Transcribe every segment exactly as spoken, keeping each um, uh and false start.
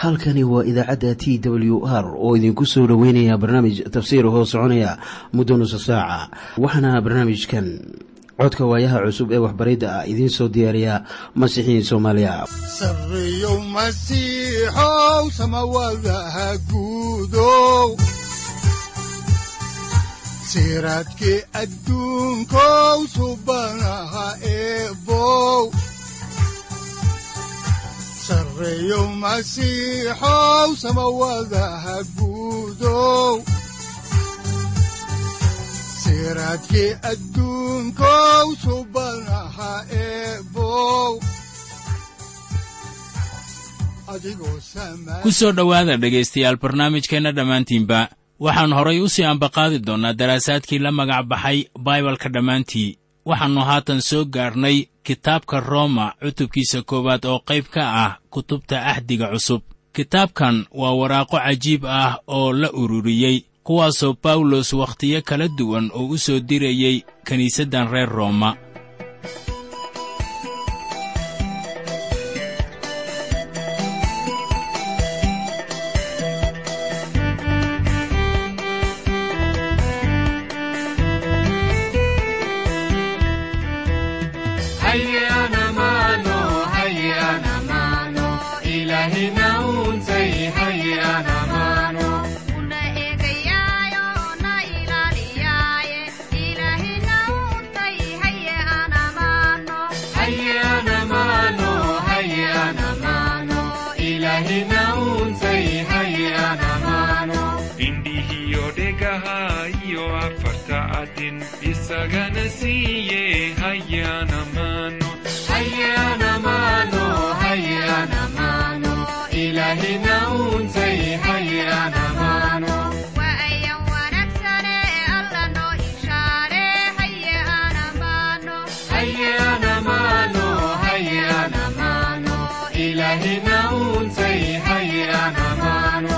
halkani waa idaacadda T W R oo idinku soo dhaweynaya barnaamij tafsiir oo soconaya muddo nusu saaca. Waxaana barnaamijkan codka waayaha cusub ee waxbaridda ah idiin soo diyaariya Masiixiin Soomaaliya. Sareeyo Masiixow samawadaha guudow siraadkii adduunkow subanaha eebow Sareeyo Masiixow samawadaha guudow siraadkii adduunkow subanaha eebow ku soo dhowaada dhegaystayaal barnaamijkeenna dhammaantiinba waxaan horay u sii ambaqaadi doonnaa daraasaadkii la magac baxay baibalka dhammaantii waxaannu haatan soo gaarnay kitaabka rooma cutubkiisa koowaad oo qayb ka ah kutubta ahdiga cusub. kitaabkan waa waraaqo cajiib ah oo la ururiyey kuwaasoo bawlos wakhtiyo kala duwan oo u soo dirayey kiniisaddan reer rooma. Isagana siye hayana mano hayana mano hayana mano ilahina untay hayana mano wa ayan wanagsane alla no ishare hayana mano hayana mano hayana mano ilahina untay hayana mano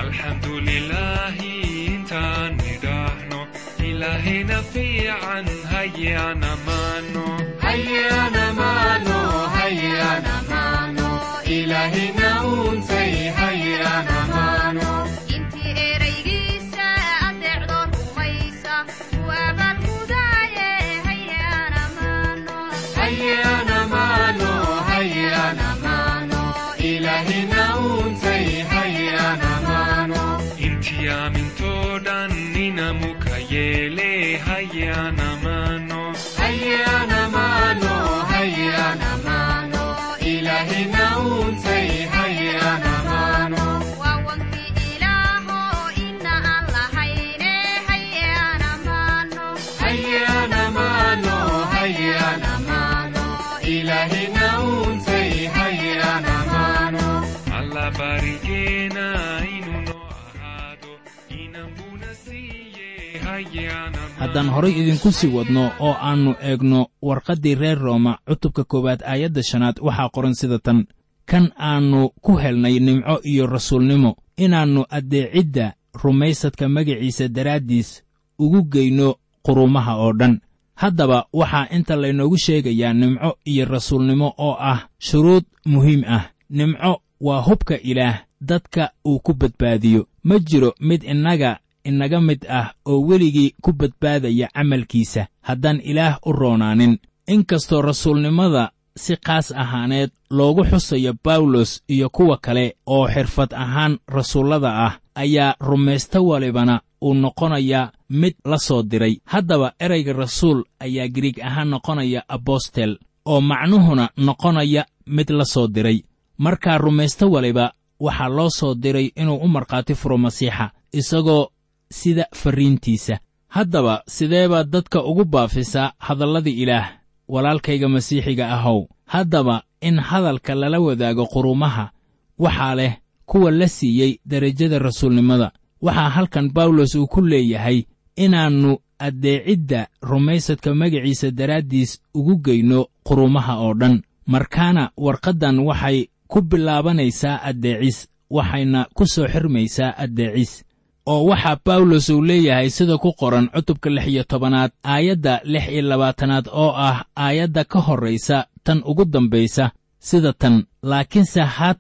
alhamdulillahi intan nidahno ilahina fiican hayana mano hayana mano hayana mano ilahina untay hayana mano inti eraygiisa adeecdo rumaysa waabad mudaaye hayana mano hayana mano hayana mano ilahina untay hayana mano inti amintoodan ninamuka yeele hayana mano hayana mano hayana mano ilahina untay hayana mano wawanki ilaaho inna alla hayne hayana mano hayana mano hayana mano ilahina untay hayana mano alla barigena inuno ahado inambuna siye hayana haddaan horay idinku sii wadno oo aannu eegno warqaddii reer rooma cutubka koowaad aayadda shanaad waxaa qoran sida tan kan aannu ku helnay nimco iyo rasuulnimo inaannu addeecidda rumaysadka magaciisa daraaddiis ugu geyno quruumaha oo dhan. haddaba waxaa inta laynoogu sheegayaa nimco iyo rasuulnimo oo ah shuruud muhiim ah. nimco waa hubka ilaah dadka uu ku badbaadiyo. ma jiro mid innaga inaga mid ah oo weligii ku badbaadaya camalkiisa haddaan ilaah u roonaanin. inkastoo rasuulnimada si qaas ahaaneed loogu xusayo bawlos iyo kuwa kale oo xirfad ahaan rasuullada ah ayaa rumaysta walibana uu noqonaya mid la soo diray. haddaba erayga rasuul ayaa giriig ahaan noqonaya abostel oo macnuhuna noqonaya mid la soo diray. markaa rumaysta waliba waxaa loo soo diray inuu u markhaati furo masiixa isagoo sida farriintiisa. haddaba sidee baad dadka ugu baafisaa hadalladii ilaah walaalkayga masiixiga ahow? haddaba in hadalka lala wadaago quruumaha waxaa leh kuwa la siiyey derajada rasuulnimada. waxaa halkan bawlos uu ku leeyahay inaannu addeecidda rumaysadka magaciisa daraaddiis ugu geyno quruumaha oo dhan. markaana warqaddan waxay ku bilaabanaysaa addeecis waxayna ku soo xirmaysaa addeecis. oo waxaa bawlos uu leeyahay sida ku qoran cutubka lix iyo tobanaad aayadda lix iyo labaatanaad oo ah aayadda ka horraysa tan ugu dambaysa sida tan: laakiinse haatan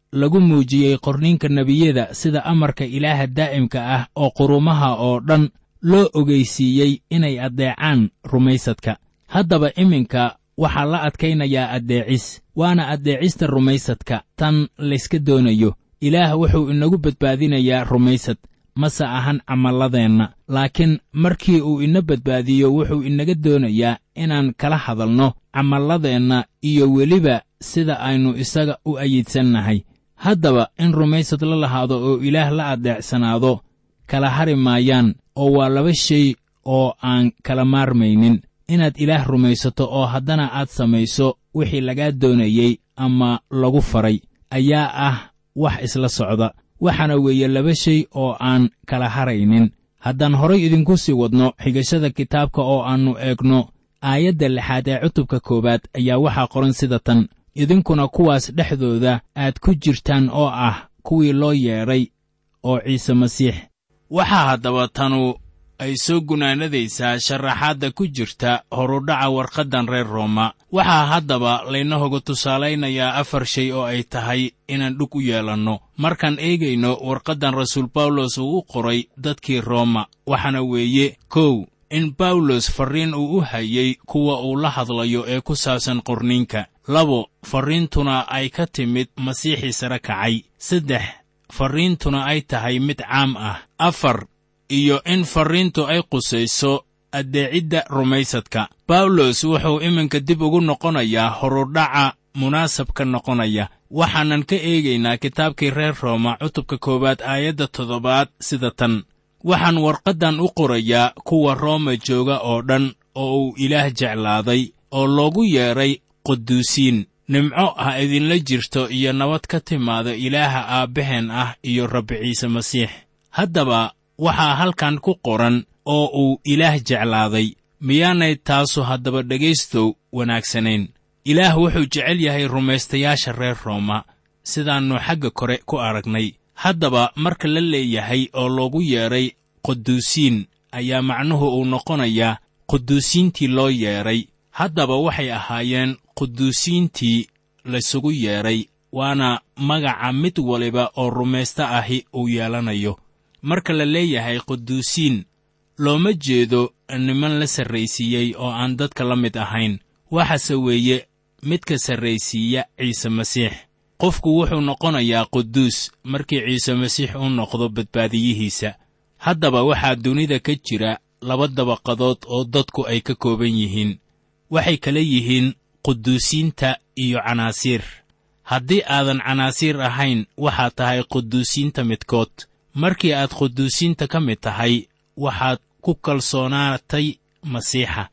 lagu muujiyey qorniinka nebiyada sida amarka ilaaha daa'imka ah oo quruumaha oo dhan loo ogeysiiyey inay addeecaan rumaysadka. haddaba iminka waxaa la adkaynayaa addeecis, waana addeecista rumaysadka tan layska doonayo. ilaah wuxuu inagu badbaadinayaa rumaysad, mase ahan camalladeenna, laakiin markii uu ina badbaadiyo wuxuu inaga doonayaa inaan kala hadalno camalladeenna iyo weliba sida aynu isaga u ayidsannahay. haddaba in rumaysad la lahaado oo ilaah la addeecsanaado kala hari maayaan, oo waa laba shay oo aan kala maarmaynin. inaad ilaah rumaysato oo haddana aad samayso wixii lagaa doonayey ama lagu faray ayaa ah wax isla socda, waxaana weeye laba shay oo aan kala haraynin. haddaan horay idinku sii wadno xigashada kitaabka oo aannu eegno aayadda lixaad ee cutubka koowaad, ayaa waxaa qoran sida tan: idinkuna kuwaas dhexdooda aad ku jirtaan oo ah kuwii loo yeedhay oo ciise masiix. waxaa haddaba tanu ay soo gunaanadaysaa sharaxaadda ku jirta horudhaca warqaddan reer rooma. waxaa haddaba laynahoga tusaalaynayaa afar shay oo ay tahay inaan dhug u yeelanno markaan eegayno warqaddan rasuul bawlos uu u qoray dadkii rooma. waxaana weeye kow, in bawlos farriin uu u hayey kuwa uu la hadlayo ee ku saabsan qorniinka. labo, farriintuna ay ka timid masiixii sare kacay. saddex, farriintuna ay tahay mid caam ah. afar, iyo in farriintu ay qusayso addeecidda rumaysadka. bawlos wuxuu iminka dib ugu noqonayaa horudhaca munaasabka noqonaya. waxaanan ka eegaynaa kitaabkii reer rooma cutubka koowaad aayadda toddobaad sida tan: waxaan warqaddan u qorayaa kuwa rooma jooga oo dhan oo uu ilaah jeclaaday oo loogu yeedhay quduusiin. nimco ha idinla jirto iyo nabad ka timaada ilaaha aabbaheen ah iyo rabbi ciise masiix. haddaba waxaa halkan ku qoran oo uu ilaah jeclaaday. miyaanay taasu haddaba dhegaystow wanaagsanayn? ilaah wuxuu jecel yahay rumaystayaasha reer rooma sidaannu xagga kore ku aragnay. haddaba marka la leeyahay oo loogu yeedhay quduusiin, ayaa macnuhu uu noqonayaa quduusiintii loo yeedhay. haddaba waxay ahaayeen quduusiintii laysugu yeedhay, waana magaca mid waliba oo rumaysta ahi uu yeelanayo. marka la leeyahay quduusiin, looma jeedo niman la sarraysiiyey oo aan dadka la mid ahayn, waxaase weeye midka sarraysiiya ciise masiix. qofku wuxuu noqonayaa quduus markii ciise masiix uu noqdo badbaadiyihiisa. haddaba waxaa dunida ka jira laba dabaqadood oo dadku ay ka kooban yihiin. waxay kala yihiin quduusiinta iyo canaasiir. haddii aadan canaasiir ahayn, waxaad tahay quduusiinta midkood. markii aad quduusiinta ka mid tahay, waxaad ku kalsoonaatay masiixa.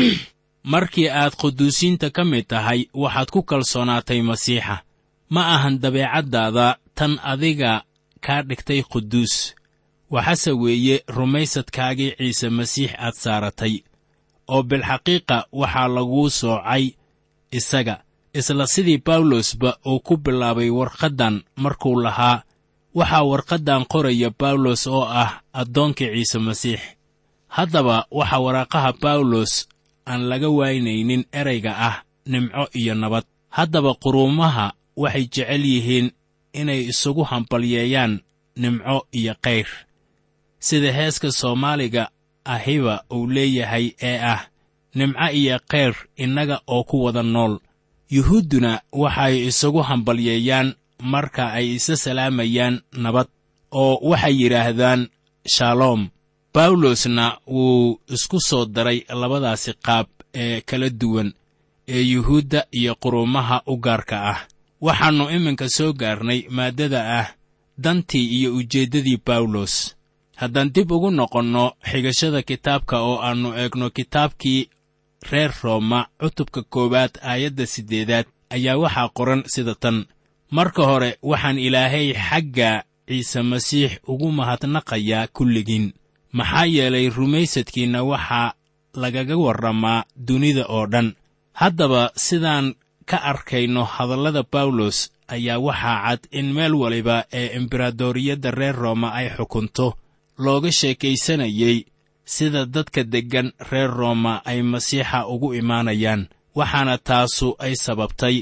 markii aad quduusiinta ka mid tahay, waxaad ku kalsoonaatay masiixa. ma ahan dabeecaddaada tan adiga kaa dhigtay quduus, waxase weeye rumaysadkaagii ciise masiix aad saaratay, oo bilxaqiiqa waxaa laguu soocay isaga. isla sidii bawlosba uu ku bilaabay warqaddan markuu lahaa: waxaa warqaddan qoraya bawlos oo ah addoonkii ciise masiix. haddaba waxaa waraaqaha bawlos aan laga waynaynin erayga ah nimco iyo nabad. haddaba quruumaha waxay jecel yihiin inay isugu hambalyeeyaan nimco iyo kayr, sida heeska soomaaliga ahiba uu leeyahay ee ah nimco iyo kayr innaga oo ku wada nool. yuhuudduna waxay isugu hambalyeeyaan marka ay isa salaamayaan nabad, oo waxay yidhaahdaan shaloom. bawlosna wuu isku soo daray labadaasi qaab ee kala duwan ee yuhuudda iyo quruumaha u gaarka ah. waxaannu iminka soo gaarnay maaddada ah dantii iyo ujeeddadii bawlos. haddaan dib ugu noqonno xigashada kitaabka oo aannu eegno kitaabkii reer rooma cutubka koowaad aayadda siddeedaad, ayaa waxaa qoran sida tan: marka hore waxaan ilaahay xagga ciise masiix ugu mahadnaqayaa kulligiin, maxaa yeelay rumaysadkiinna waxaa lagaga warramaa dunida oo dhan. haddaba sidaan ka arkayno hadallada bawlos, ayaa waxaa cad in meel waliba ee embaradoriyadda reer rooma ay xukunto looga sheekaysanayey sida dadka deggan reer rooma ay masiixa ugu imaanayaan. waxaana taasu ay sababtay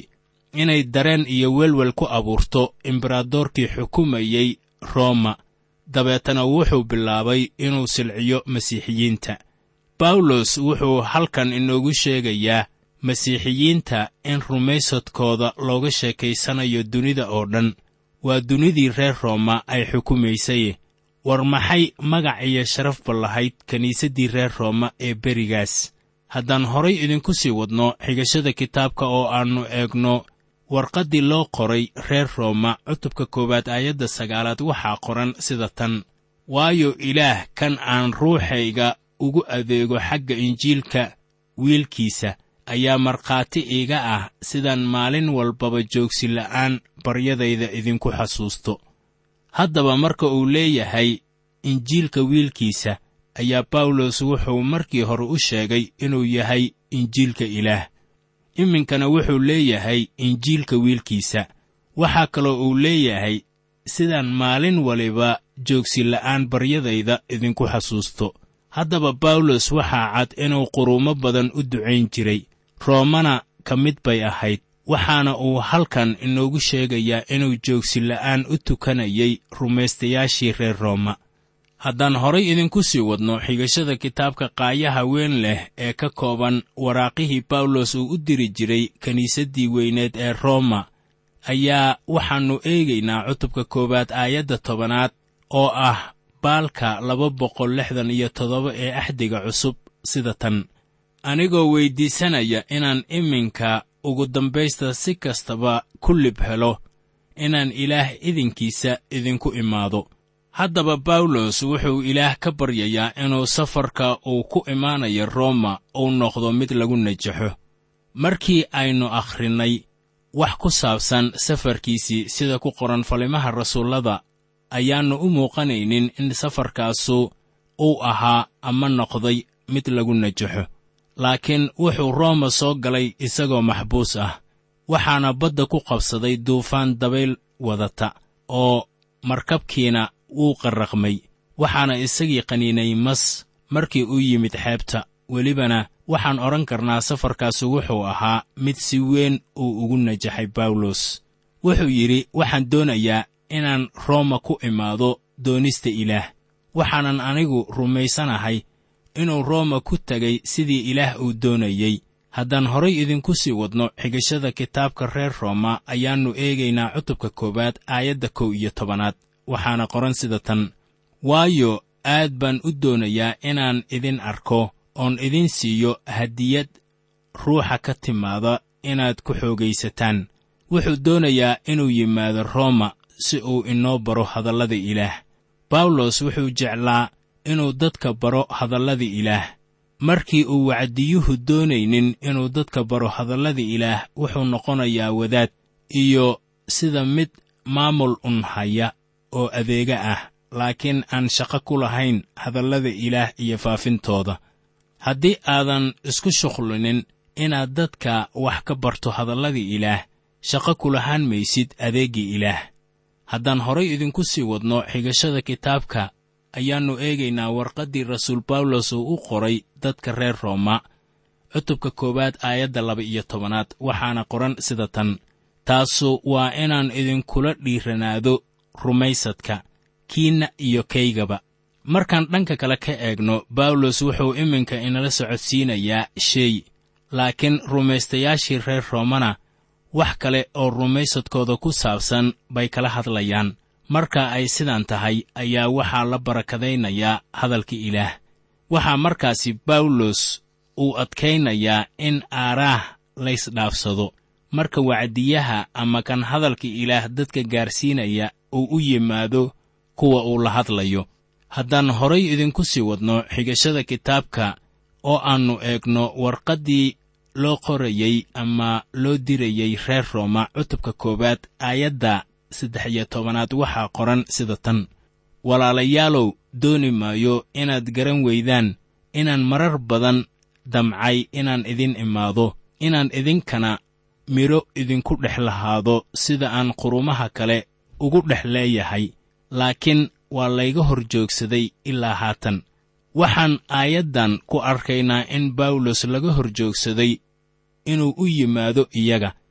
inay dareen iyo welwel ku abuurto imberadoorkii xukumayey rooma, dabeetana wuxuu bilaabay inuu silciyo masiixiyiinta. bawlos wuxuu halkan inoogu sheegayaa masiixiyiinta in rumaysadkooda looga sheekaysanayo dunida oo dhan. waa dunidii reer rooma ay xukumaysay. war maxay magac iyo sharafba lahayd kiniisaddii reer rooma ee berigaas. haddaan horay idinku sii wadno xigashada kitaabka oo aannu eegno warqaddii loo qoray reer rooma cutubka koowaad aayadda sagaalaad waxaa qoran sida tan: waayo ilaah kan aan ruuxayga ugu adeego xagga injiilka wiilkiisa ayaa markhaati iiga ah sidaan maalin walbaba joogsi la'aan baryadayda idinku xasuusto. haddaba marka uu leeyahay injiilka wiilkiisa ayaa bawlos wuxuu markii hore u sheegay inuu yahay injiilka ilaah. iminkana wuxuu leeyahay injiilka wiilkiisa. waxaa kaloo uu leeyahay sidaan maalin waliba joogsi la'aan baryadayda idinku xasuusto. haddaba bawlos waxaa cad inuu quruumo badan u ducayn jiray, roomana ka mid bay ahayd. waxaana uu halkan inoogu sheegayaa inuu joogsi la'aan u tukanayay rumaystayaashii reer rooma. haddaan horay idinku sii wadno xigashada kitaabka qaayaha weyn leh ee ka kooban waraaqihii bawlos uu u diri jiray kiniisaddii weyneed ee rooma, ayaa waxaannu eegaynaa cutubka koowaad aayadda tobanaad oo ah baalka laba boqol lixdan iyo toddoba ee axdiga cusub sida tan: anigoo weyddiisanaya inaan iminka ugu dambaysta si kastaba ku lib helo inaan ilaah idinkiisa idinku imaado. haddaba bawlos wuxuu ilaah ka baryayaa inuu safarka uu ku imaanayo rooma uu noqdo mid lagu najaxo. markii aynu akhrinnay wax ku saabsan safarkiisii sida ku qoran falimaha rasuullada, ayaannu u muuqanaynin in safarkaasu uu ahaa ama noqday mid lagu najaxo. laakiin wuxuu rooma soo galay isagoo maxbuus ah, waxaana badda ku qabsaday duufaan dabayl wadata oo markabkiina wuu qarraqmay. waxaana isagii qaniinay mas markii uu yimid xeebta. welibana waxaan odhan karnaa safarkaasu wuxuu ahaa mid si weyn uu ugu najaxay bawlos. wuxuu yidhi, waxaan doonayaa inaan rooma ku imaado doonista ilaah. waxaanan anigu rumaysanahay inuu rooma ku tegay sidii ilaah uu doonayey. haddaan horay idinku sii wadno xigashada kitaabka reer rooma ayaannu eegaynaa cutubka koowaad aayadda kow iyo tobanaad. waxaana qoran sida tan: waayo aad baan u doonayaa inaan idin arko oon idin siiyo hadiyad ruuxa ka timaada inaad ku xoogaysataan. wuxuu doonayaa inuu yimaado rooma si uu inoo baro hadallada ilaah. bawlos wuxuu jeclaa inuu dadka baro hadallada ilaah. markii uu wacdiyuhu doonaynin inuu dadka baro hadallada ilaah, wuxuu noqonayaa wadaad iyo sida mid maamul un haya oo adeega ah, laakiin aan shaqo ku lahayn hadallada ilaah iyo faafintooda. haddii aadan isku shuqlinin inaad dadka wax ka barto hadallada ilaah, shaqo ku lahaan maysid adeeggii ilaah. haddaan horay idinku sii wadno xigashada kitaabka ayaannu eegaynaa warqaddii rasuul bawlos uu u qoray dadka reer rooma cutubka koowaad aayadda laba iyo tobanaad. waxaana qoran sida tan: taasu waa inaan idinkula dhiiranaado rumaysadka kiinna iyo kaygaba. markaan dhanka kale ka eegno, bawlos wuxuu iminka inala socodsiinayaa shay, laakiin rumaystayaashii reer roomana wax kale oo rumaysadkooda ku saabsan bay kala hadlayaan. marka ay sidaan tahay ayaa waxaa la barakadaynayaa hadalka ilaah. waxaa markaasi bawlos uu adkaynayaa in aaraah laysdhaafsado marka wacdiyaha ama kan hadalka ilaah dadka gaarsiinaya uu u yimaado kuwa uu la hadlayo. haddaan horay idinku sii wadno xigashada kitaabka oo aannu eegno warqaddii loo qorayey ama loo dirayey reer rooma cutubka koowaad aayadda saddex iyo tobanaad, waxaa qoran sida tan: walaalayaalow, dooni maayo inaad garan weydaan inaan marar badan damcay inaan idin imaado, inaan idinkana midho idinku dhex lahaado sida aan qurumaha kale ugu dhex leeyahay, laakiin waa layga hor joogsaday ilaa haatan. waxaan aayaddan ku arkaynaa in bawlos laga hor joogsaday inuu u yimaado iyaga.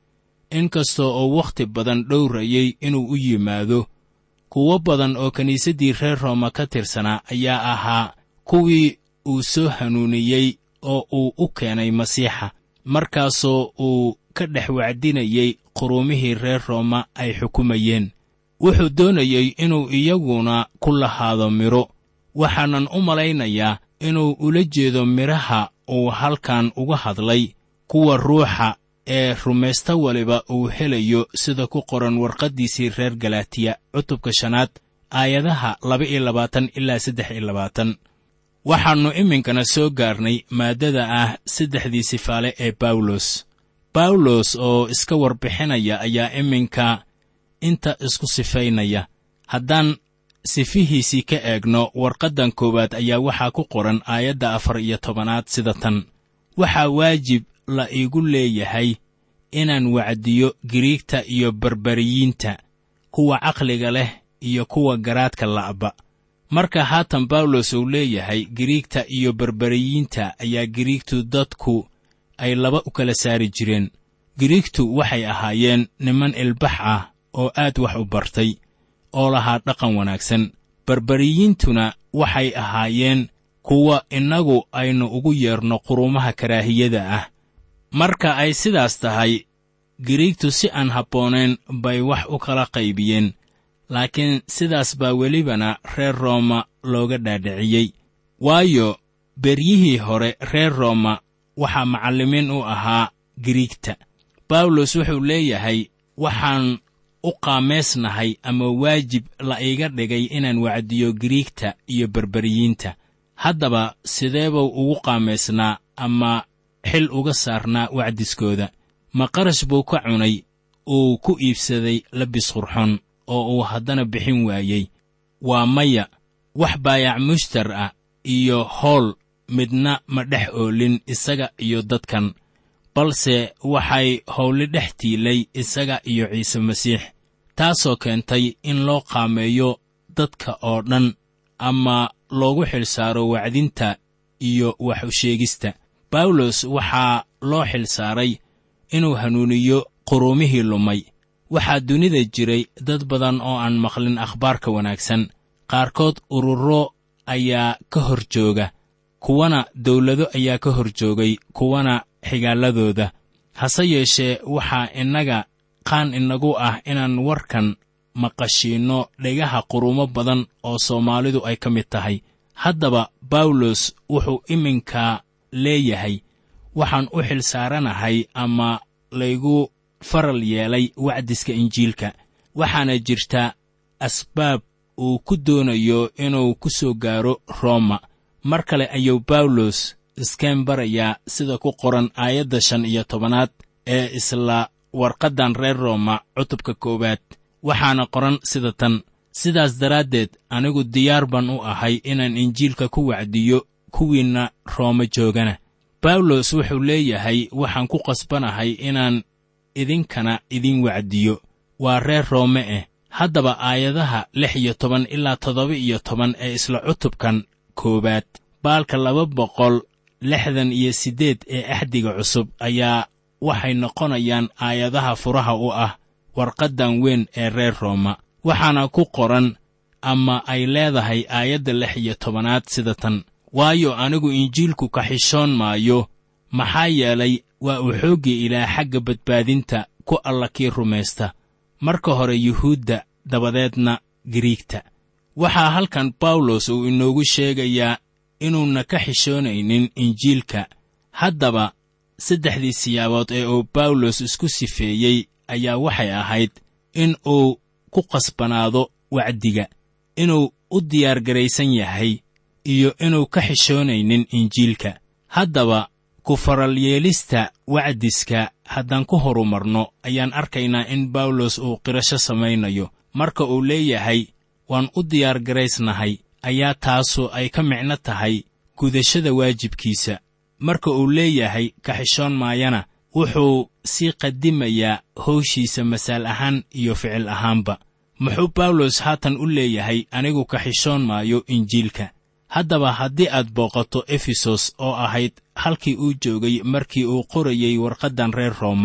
inkastoo oo wakhti badan dhowrayay inuu u yimaado, kuwo badan oo kiniisaddii reer rooma ka tirsanaa ayaa ahaa kuwii uu soo hanuuniyey oo uu u keenay masiixa, markaasoo uu ka dhex wacdinayey quruumihii reer rooma ay xukumayeen. wuxuu doonayey inuu iyaguna ku lahaado midho, waxaanan u malaynayaa inuu ula jeedo midhaha uu halkan uga hadlay kuwa ruuxa ee rumaysta waliba uu helayo, sida ku qoran warqaddiisii reer galaatiya cutubka shanaad aayadaha laba iyo labaatan ilaa saddex iyo labaatan. waxaannu iminkana soo gaarnay maaddada ah saddexdii sifaale ee bawlos. bawlos oo iska warbixinaya ayaa iminka inta isku sifaynaya. haddaan sifihiisii ka eegno warqaddan koowaad ayaa waxaa ku qoran aayadda afar iyo tobanaad sida tan: waxaa waajib la iigu leeyahay inaan wacdiyo Giriigta iyo Barbariyiinta, kuwa caqliga leh iyo kuwa garaadka la'ba. marka haatan bawlos uu leeyahay Giriigta iyo Barbariyiinta, ayaa Giriigtu dadku ay laba u kala saari jireen. Giriigtu waxay ahaayeen niman ilbax ah oo aad wax u bartay, oo lahaa dhaqan wanaagsan. Barbariyiintuna waxay ahaayeen kuwa innagu aynu ugu yeerno quruumaha karaahiyada ah. marka ay sidaas tahay, Giriigtu si aan habbooneen bay wax u kala qaybiyeen, laakiin sidaas baa welibana reer rooma looga dhaadhiciyey. waayo beryihii hore reer rooma waxaa macallimiin u ahaa Giriigta. bawlos wuxuu leeyahay, waxaan u qaamaysnahay ama waajib la iiga dhigay inaan wacdiyo Giriigta iyo Barbariyiinta. haddaba sidee buu ugu qaamaysnaa ama xil uga saarnaa wacdiskooda? ma qarash buu ka cunay uu ku iibsaday labis qurxon oo uu haddana bixin waayey? waa maya. wax baayac mushtar ah iyo howl midna ma dhex oolin isaga iyo dadkan, balse waxay howli dhex tiilay isaga iyo ciise masiix, taasoo keentay in loo qaameeyo dadka oo dhan ama loogu xilsaaro wacdinta iyo wax u sheegista. bawlos waxaa loo xilsaaray inuu hanuuniyo quruumihii lumay. waxaa dunida jiray dad badan oo aan maqlin akhbaarka wanaagsan. qaarkood ururo ayaa ka hor jooga, kuwana dawlado ayaa ka hor joogay, kuwana xigaalladooda. hase yeeshee waxaa innaga qaan inagu ah inaan warkan maqashiinno dhegaha quruumo badan oo Soomaalidu ay ka mid tahay. haddaba bawlos wuxuu iminka leeyahay, waxaan u xilsaaranahay ama laygu faral yeelay wacdiska injiilka. waxaana jirta asbaab uu ku doonayo inuu ku soo gaaro Rooma. mar kale ayuu bawlos iskeen barayaa sida ku qoran aayadda shan iyo tobanaad ee isla warqaddan reer rooma cutubka koowaad. waxaana qoran sida tan: sidaas daraaddeed anigu diyaar baan u ahay inaan injiilka ku wacdiyo kuwiinna Rooma joogana. bawlos wuxuu leeyahay, waxaan ku qasbanahay inaan idinkana idin wacdiyo. waa reer Roome eh. haddaba aayadaha lix iyo toban ilaa toddoba iyo toban ee isla cutubkan koowaad, baalka laba boqol lixdan iyo siddeed ee axdiga cusub, ayaa waxay noqonayaan aayadaha furaha u ah warqaddan weyn ee reer Rooma. waxaana ku qoran ama ay leedahay aayadda lix iyo tobanaad sida tan: waayo anigu injiilku ka xishoon maayo, maxaa yeelay waa uu xooggii ilaah xagga badbaadinta ku alla kii rumaysta, marka hore yuhuudda, dabadeedna Giriigta. waxaa halkan bawlos uu inoogu sheegayaa inuuna ka xishoonaynin injiilka. haddaba saddexdii siyaabood ee uu bawlos isku sifeeyey ayaa waxay ahayd in uu ku qasbanaado wacdiga, inuu u diyaargaraysan yahay, iyo inuu ka xishoonaynin injiilka. haddaba ku faral yeelista wacdiska haddaan ku horumarno, ayaan arkaynaa in bawlos uu qirasho samaynayo. marka uu leeyahay waan u diyaargaraysnahay, ayaa taasu ay ka micno tahay gudashada waajibkiisa. marka uu leeyahay ka xishoon maayana, wuxuu sii qadimayaa hawshiisa masaal ahaan iyo ficil ahaanba. muxuu bawlos haatan u leeyahay anigu ka xishoon maayo injiilka? haddaba haddii aad booqato efesos oo ahayd halkii uu joogay markii uu qorayey warqaddan reer rooma,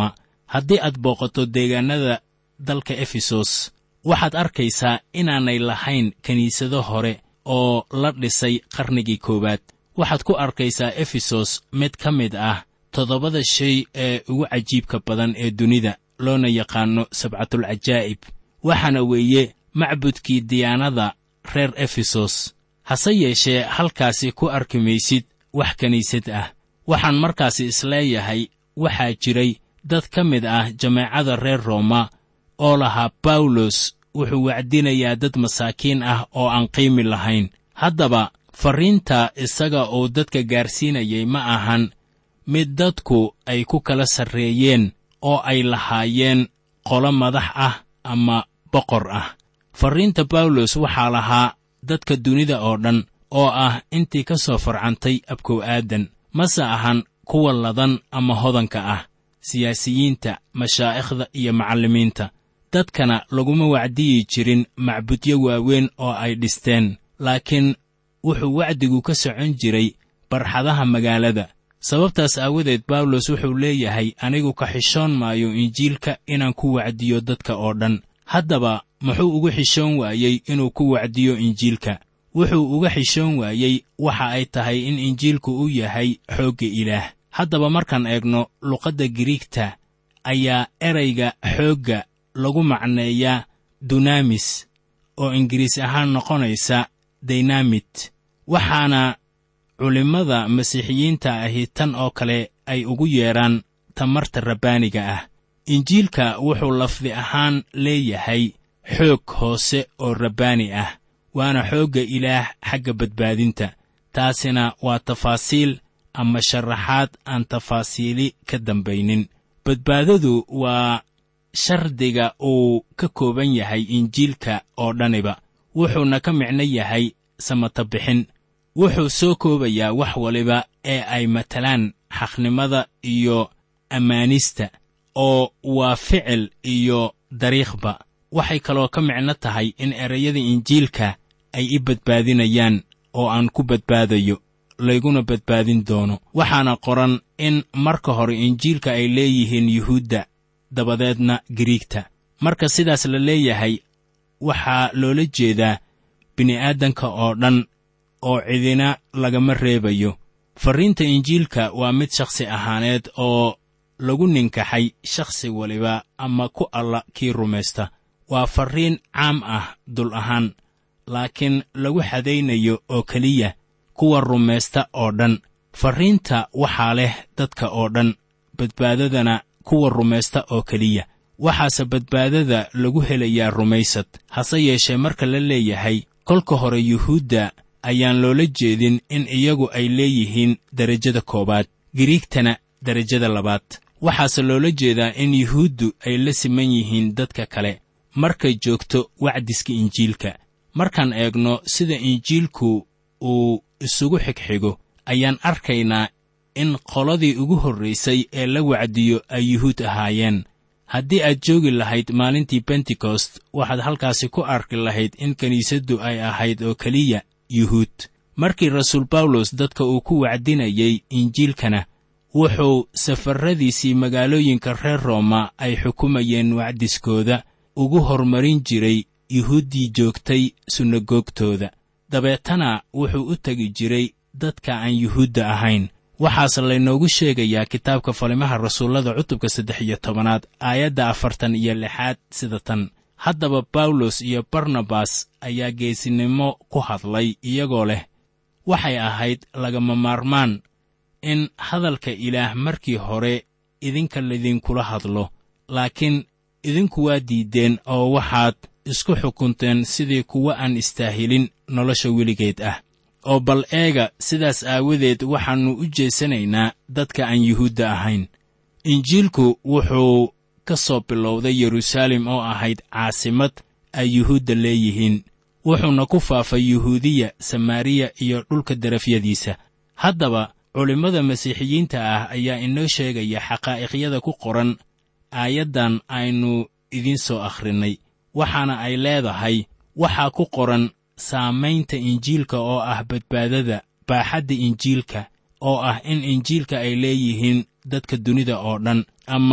haddii aad booqato deegaannada dalka efesos waxaad arkaysaa inaanay lahayn kiniisado hore oo la dhisay qarnigii koowaad. waxaad ku arkaysaa efesos mid ka mid ah toddobada shay ee ugu cajiibka badan ee dunida, loona yaqaanno sabcatul cajaa'ib, waxaana weeye macbudkii diyaanada reer efesos. hase yeeshee halkaasi ku arki maysid wax kiniisad ah. waxaan markaasi isleeyahay waxaa jiray dad ka mid ah jameecada reer rooma oo lahaa bawlos wuxuu wacdinayaa dad masaakiin ah oo aan qiimi lahayn. haddaba farriinta isaga oo dadka gaarsiinayay ma ahan mid dadku ay ku kala sarreeyeen oo ay lahaayeen qolo madax ah ama boqor ah. farriinta bawlos waxaa lahaa dadka dunida oo dhan oo ah intii ka soo farcantay abkow aadan, mase ahan kuwa ladan ama hodanka ah, siyaasiyiinta, mashaa'ikhda iyo macallimiinta. dadkana laguma wacdiyi jirin macbudyo waaweyn oo ay dhisteen, laakiin wuxuu wacdigu ka socon jiray barxadaha magaalada. sababtaas aawadeed bawlos wuxuu leeyahay, anigu ka xishoon maayo injiilka inaan ku wacdiyo dadka oo dhan. haddaba muxuu uga xishoon waayey inuu ku wacdiyo injiilka? wuxuu uga xishoon waayey waxa ay tahay in injiilku uu yahay xoogga ilaah. haddaba markaan eegno luqadda giriigta ayaa erayga xoogga lagu macneeyaa dunamis, oo ingiriis ahaan noqonaysa dynamit, waxaana culimmada masiixiyiinta ahi tan oo kale ay ugu yeedhaan tamarta rabbaaniga ah. injiilka wuxuu lafdi ahaan leeyahay xoog hoose oo rabbaani ah, waana xoogga ilaah xagga badbaadinta. taasina waa tafaasiil ama sharaxaad aan tafaasiili ka dambaynin. badbaadadu waa shardiga uu ka kooban yahay injiilka oo dhaniba, wuxuuna ka micno yahay samata bixin. wuxuu soo koobayaa wax waliba ee ay matalaan xaqnimada iyo ammaanista, oo waa ficil iyo dariikhba. waxay kaloo ka micno tahay in erayada injiilka ay i badbaadinayaan oo aan ku badbaadayo, layguna badbaadin doono. waxaana qoran in marka hore injiilka ay leeyihiin yuhuudda, dabadeedna giriigta. marka sidaas la leeyahay waxaa loola jeedaa bini'aadanka oo dhan oo cidina lagama reebayo. farriinta injiilka waa mid shakhsi ahaaneed oo lagu ninkaxay shakhsi waliba ama ku alla kii rumaysta. waa farriin caam ah dul ahaan, laakiin lagu xadaynayo oo keliya kuwa rumaysta oo dhan. farriinta waxaa leh dadka oo dhan, badbaadadana kuwa rumaysta oo keliya. waxaase badbaadada lagu helayaa rumaysad. hase yeeshee marka la leeyahay kolka hore yuhuudda, ayaan loola jeedin in iyagu ay leeyihiin derajada koowaad, giriigtana derajada labaad. waxaase loola jeedaa in yuhuuddu ay la siman yihiin dadka kale markay joogto wacdiska injiilka. markaan eegno sida injiilku uu isugu xigxigo, ayaan arkaynaa in qoladii ugu horraysay ee la wacdiyo ay yuhuud ahaayeen. haddii aad joogi lahayd maalintii bentekost, waxaad halkaasi ku arki lahayd in kiniisaddu ay ahayd oo keliya yuhuud. markii rasuul bawlos dadka uu ku wacdinayay injiilkana, wuxuu safarradiisii magaalooyinka reer rooma ay xukumayeen wacdiskooda ugu hormarin jiray yuhuuddii joogtay sunagoogtooda. dabeetana wuxuu u tegi jiray dadka aan yuhuudda ahayn. waxaase laynoogu sheegayaa kitaabka falimaha rasuullada cutubka saddex iyo tobanaad aayadda afartan iyo lixaad sida tan: haddaba bawlos iyo barnabas ayaa geesinimo ku hadlay iyagoo leh, waxay ahayd lagama maarmaan in hadalka ilaah markii hore idinka laydinkula hadlo, laakiin idinku waa diiddeen oo waxaad isku xukunteen sidii kuwa aan istaahilin nolosha weligeed ah. oo bal eega, sidaas aawadeed waxaannu u jeesanaynaa dadka aan yuhuudda ahayn. injiilku wuxuu ka soo bilowday yeruusaalem oo ahayd caasimad ay yuhuudda leeyihiin, wuxuuna ku faafay yuhuudiya, samaariya iyo dhulka darafyadiisa. haddaba culimmada masiixiyiinta ah ayaa inoo sheegaya xaqaa'iqyada ku qoran aayaddan aynu idiin soo akhrinnay, waxaana ay leedahay waxaa ku qoran saamaynta injiilka oo ah badbaadada, baaxadda injiilka oo ah in injiilka ay leeyihiin dadka dunida oo dhan, ama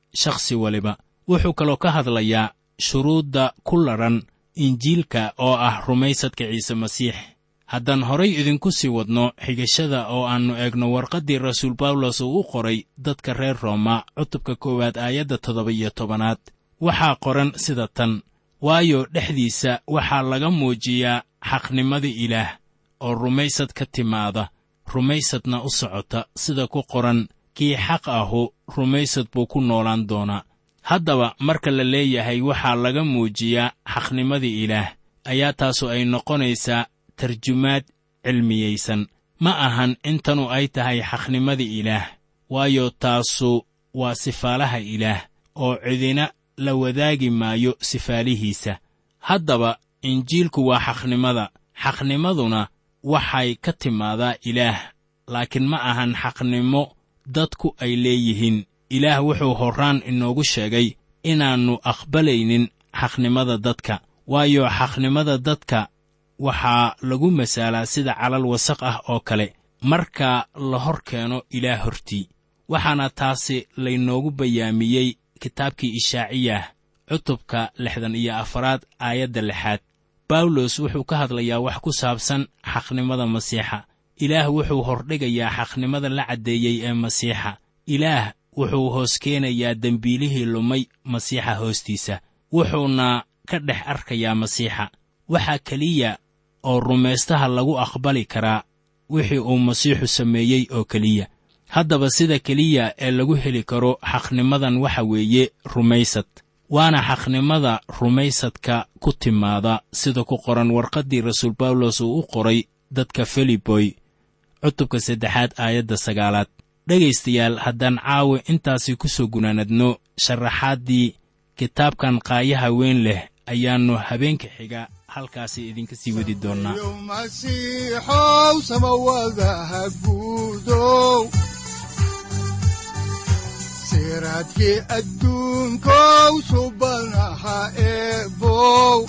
shakhsi waliba. wuxuu kaloo ka hadlayaa shuruudda ku ladhan injiilka oo ah rumaysadka ciise masiix. haddaan horay idinku sii wadno xigashada oo aannu eegno warqaddii rasuul bawlos uu u qoray dadka reer rooma cutubka koowaad aayadda toddoba iyo tobanaad, waxaa qoran sida tan: waayo dhexdiisa waxaa laga muujiyaa xaqnimadii ilaah oo rumaysad ka timaada, rumaysadna u socota, sida ku qoran, kii xaq ahu rumaysad buu ku noolaan doonaa. haddaba marka la leeyahay waxaa laga muujiyaa xaqnimadii ilaah, ayaa taasu ay noqonaysaa tarjumaad cilmiyaysan. ma ahan intanu ay tahay xaqnimadii ilaah, waayo taasu waa sifaalaha ilaah oo cidina la wadaagi maayo sifaalihiisa. haddaba injiilku waa xaqnimada, xaqnimaduna waxay ka timaadaa ilaah, laakiin ma ahan xaqnimo dadku ay leeyihiin. ilaah wuxuu horraan inoogu sheegay inaannu aqbalaynin xaqnimada dadka, waayo xaqnimada dadka waxaa lagu masaalaa sida calal wasaq ah oo kale marka la hor keeno ilaah hortii. waxaana taasi laynoogu bayaamiyey kitaabkii ishaaciyah cutubka lixdan iyo afaraad aayadda lixaad. bawlos wuxuu ka hadlayaa wax ku saabsan xaqnimada masiixa. ilaah wuxuu hordhigayaa xaqnimada la caddeeyey ee masiixa. ilaah wuxuu hoos keenayaa dembiilihii lumay masiixa hoostiisa, wuxuuna ka dhex arkayaa masiixa. waxaa keliya oo rumaystaha lagu aqbali karaa wixii uu masiixu sameeyey oo keliya. haddaba sida keliya ee lagu heli karo xaqnimadan waxa weeye rumaysad, waana xaqnimada rumaysadka ku timaada sida ku qoran warqaddii rasuul bawlos uu u qoray dadka filiboy cutubka saddexaad aayadda sagaalaad. dhegaystayaal, haddaan caawa intaasi ku soo gunaanadno sharaxaaddii kitaabkan qaayaha weyn leh, ayaannu habeenka xiga halkaasi idinka sii wadi doonnaa. masiixow samawadaha guudow, siraadkii adduunkow subanaha eebow,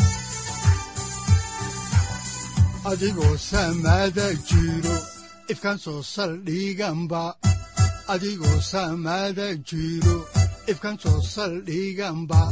adigoo samada jiro ifkaan soo saldhiganba, adigoo samada jiro ifkaan soo saldhiganba.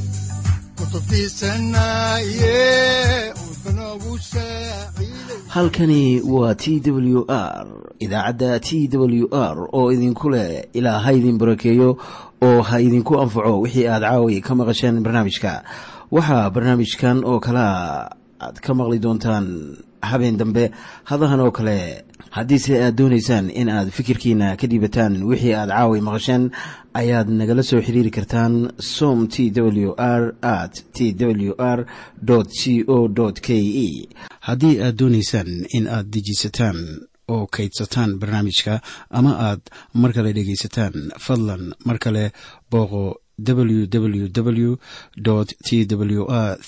halkani waa t w r, idaacadda t w r oo idinku leh ilaa ha idin barakeeyo oo ha idinku anfaco wixii aad caawi ka maqasheen barnaamijka. waxaa barnaamijkan oo kalea aad ka maqli doontaan habeen dambe hadahan oo kale. haddiise aad doonaysaan in aad fikirkiina ka dhiibataan wixii aad caawi maqasheen, ayaad nagala soo xiriiri kartaan som t w r at t w r c o k e. haddii aad doonaysaan in aad dejiisataan oo kaydsataan barnaamijka ama aad mar kale dhegaysataan, fadlan mar kale booqo w w w t w r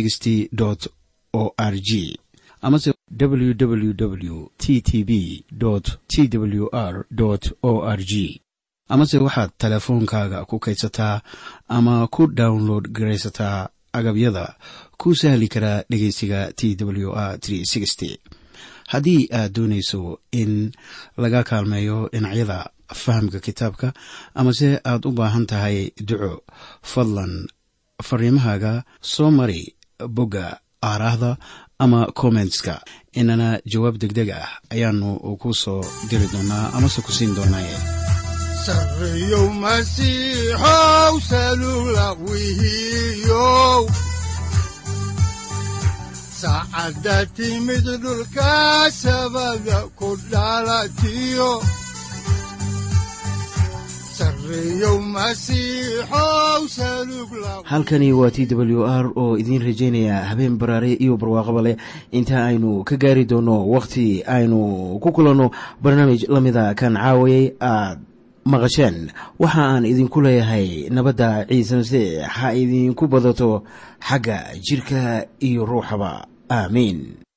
o r g amase w w w t t b t w r o r g. amase waxaad teleefoonkaaga ku kaydsataa ama ku download garaysataa agabyada ku sahli karaa dhegaysiga t w r. haddii aad doonayso in laga kaalmeeyo dhinacyada fahamka kitaabka, amase aad u baahan tahay duco, fadlan fariimahaaga soo mari bogga aaraahda ama commentska, inana jawaab degdeg ah ayaannu ku soo diri doonaa amase ku siin doonaaye. sarreyow masiixow salula wihiyow, saacadda timid dhulka sabada ku dhalatiyo, halkani waa t w r oo idiin rajaynaya habeen baraare iyo barwaaqaba leh, inta aynu ka gaari doono wakhti aynu ku kulanno barnaamij la mida kan caawayay aad maqasheen. waxa aan idinku leeyahay nabadda ciise masiix ha idinku badato xagga jidhka iyo ruuxaba. aamiin.